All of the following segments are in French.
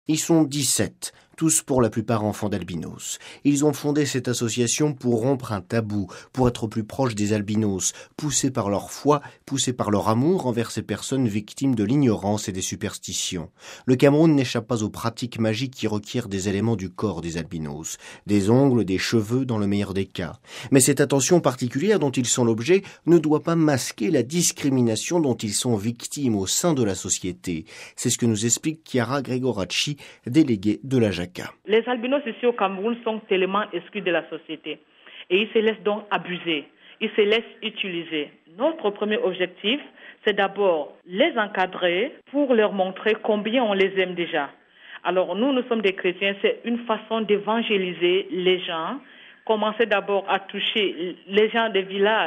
Ils sont 17, tous pour la plupart enfants d'albinos. Ils ont fondé cette association pour rompre un tabou, pour être plus proches des albinos, poussés par leur foi, poussés par leur amour envers ces personnes victimes de l'ignorance et des superstitions. Le Cameroun n'échappe pas aux pratiques magiques qui requièrent des éléments du corps des albinos, des ongles, des cheveux dans le meilleur des cas. Mais cette attention particulière dont ils sont l'objet ne doit pas masquer la discrimination dont ils sont victimes au sein de la société. C'est ce que nous explique Chiara Gregoracci, déléguée de la JACA. Les albinos ici au Cameroun sont tellement exclus de la société et ils se laissent donc abuser, ils se laissent utiliser. Notre premier objectif, c'est d'abord les encadrer pour leur montrer combien on les aime déjà. Alors nous sommes des chrétiens, c'est une façon d'évangéliser les gens. Commencer d'abord à toucher les gens des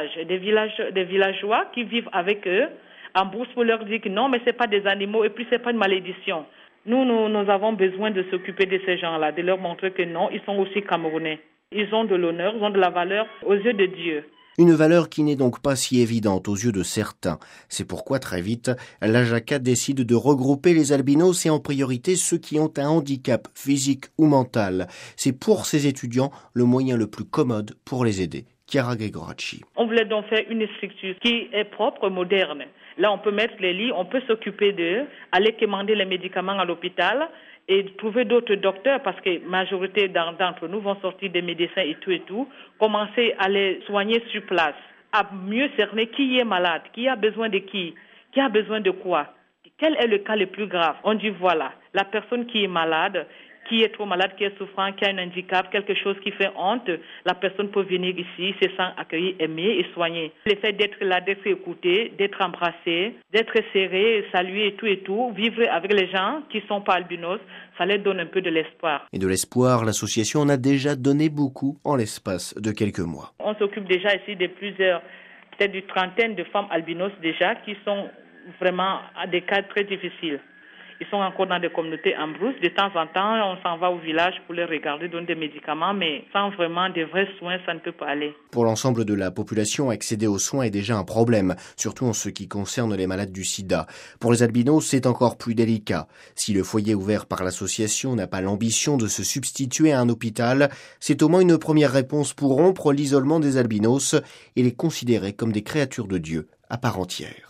villageois qui vivent avec eux en brousse pour leur dire que non, mais c'est pas des animaux et puis c'est pas une malédiction. Nous avons besoin de s'occuper de ces gens-là, de leur montrer que non, ils sont aussi Camerounais. Ils ont de l'honneur, ils ont de la valeur aux yeux de Dieu. Une valeur qui n'est donc pas si évidente aux yeux de certains. C'est pourquoi très vite, la JACA décide de regrouper les albinos et en priorité ceux qui ont un handicap physique ou mental. C'est pour ces étudiants le moyen le plus commode pour les aider. Chiara Gregoracci. On voulait donc faire une structure qui est propre, moderne. Là, on peut mettre les lits, on peut s'occuper d'eux, aller commander les médicaments à l'hôpital et trouver d'autres docteurs parce que la majorité d'entre nous vont sortir des médecins et tout, commencer à les soigner sur place, à mieux cerner qui est malade, qui a besoin de qui a besoin de quoi, quel est le cas le plus grave. On dit voilà, la personne qui est malade, qui est trop malade, qui est souffrant, qui a un handicap, quelque chose qui fait honte, la personne peut venir ici, se sent accueillie, aimée et soignée. Le fait d'être là, d'être écouté, d'être embrassé, d'être serré, salué et tout, vivre avec les gens qui sont pas albinos, ça leur donne un peu de l'espoir. Et de l'espoir, l'association en a déjà donné beaucoup en l'espace de quelques mois. On s'occupe déjà ici de plusieurs, peut-être une trentaine de femmes albinos déjà, qui sont vraiment à des cas très difficiles. Ils sont encore dans des communautés en brousse. De temps en temps, on s'en va au village pour les regarder, donner des médicaments, mais sans vraiment de vrais soins, ça ne peut pas aller. Pour l'ensemble de la population, accéder aux soins est déjà un problème, surtout en ce qui concerne les malades du sida. Pour les albinos, c'est encore plus délicat. Si le foyer ouvert par l'association n'a pas l'ambition de se substituer à un hôpital, c'est au moins une première réponse pour rompre l'isolement des albinos et les considérer comme des créatures de Dieu à part entière.